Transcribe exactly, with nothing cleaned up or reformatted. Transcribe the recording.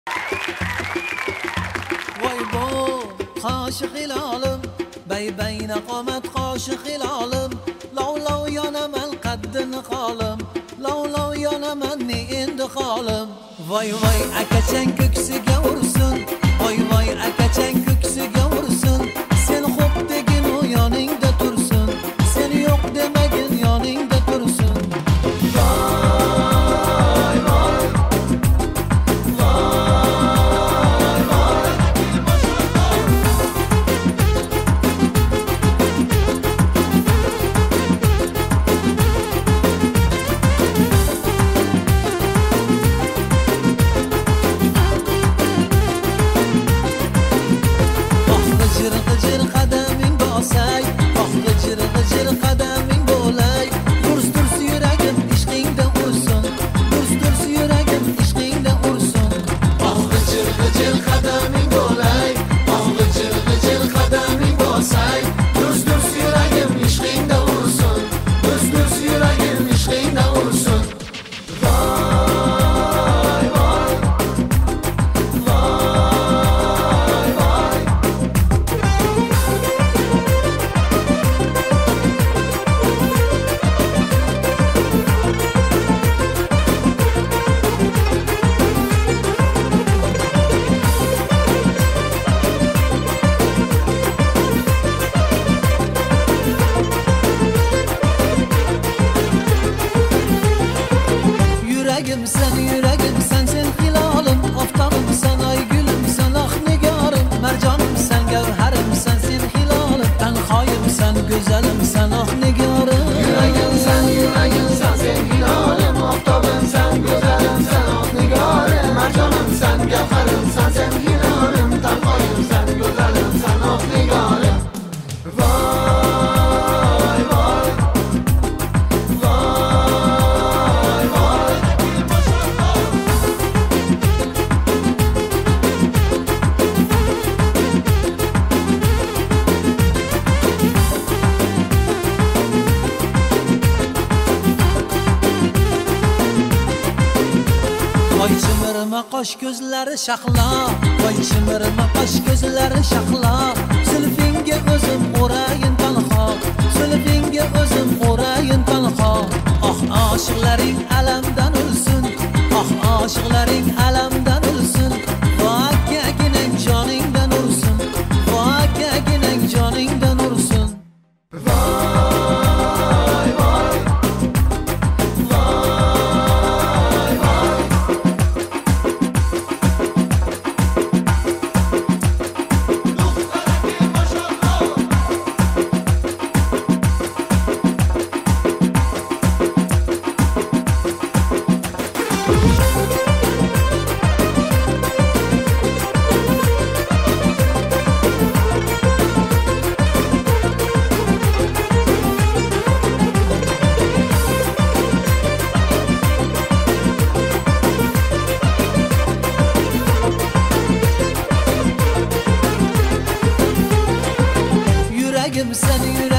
Voy bo, qoshi hilolim, bay bayna qomat qoshi hilolim, lov lov yonaman qaddini qolim, lov lov yonaman ne endi qolim. Voy voy akachang ko'ksiga ursin, voy voy akachang ko'ksiga ursin, sen xo'p degin u yoningda tursin, sen yo'q demagin yoningda tursin. Voy voy g'ijir g'ijir qadaming bosay, oh g'ijir g'ijir qadaming bo'lay, durs durs yuragim ishqingda ursin, durs durs yuragim ishqingda ursin. Oh g'ijir g'ijir qadaming bo'lay, oh g'ijir g'ijir qadaming bosay, durs durs yuragim ishqingda ursin, durs durs yuragim ishqingda ursin. Voy voy voy voy Yuragimsan, yuragimsan sen hilolim, oftobimsan, ay gulimsan, ah nigorim, marjonimsan, gavharimsan sen hilolim, tanhoyimsan, go'zalimsan, ah nigorim. Yuragimsan, yuragimsan sen hilolim, oftobimsan, go'zalimsan, ah nigorim, marjonimsan, gavharimsan sen hilolim, tanhoyimsan, go'zalimsan, ah nigorim. Voy voy voy voy Voy chimirma qosh ko'zlari shahlo, voy chimirma qosh ko'zlari shahlo, zulfinga o'zim o'rayin tanho, zulfinga o'zim o'rayin tanho. Oh oshiqlaring alamdan o'lsin, oh oshiqlaring alamdan o'lsin, voy kaginang joningdan ursin, voy kaginang joningdan ursin. Voy voy voy voy Yuragimsan, yuragimsan